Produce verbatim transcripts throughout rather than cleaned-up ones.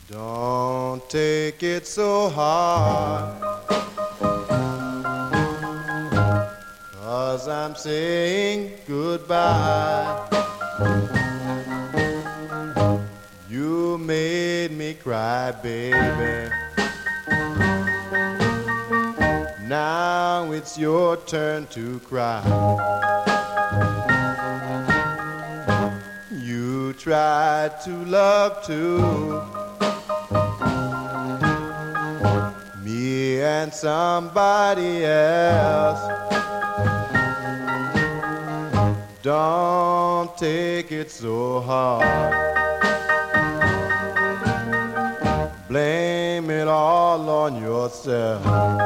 Don't take it so hard, 'cause I'm saying goodbye. You made me cry, baby. Now it's your turn to cry. You tried to love too, me and somebody else. Don't take it so hard. Blame it all on yourself.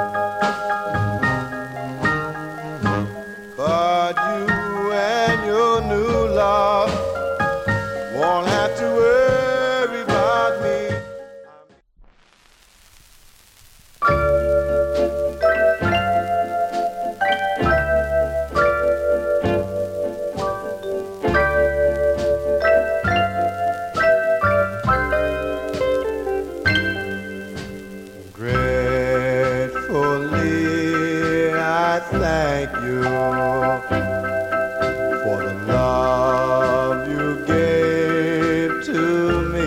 But you and your new love won't have to worry about me. Gratefully, I thank you for the love you gave to me.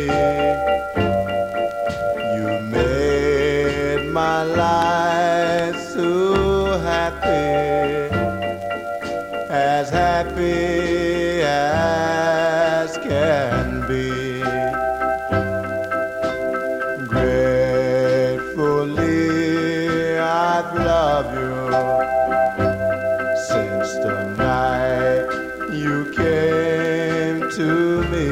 You made my life so happy, as happy as can be. Gratefully, I've loved you since the night you came to me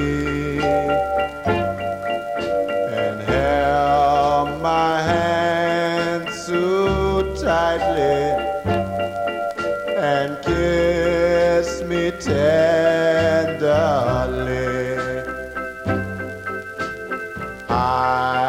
and held my hand so tightly and kissed me tenderly. I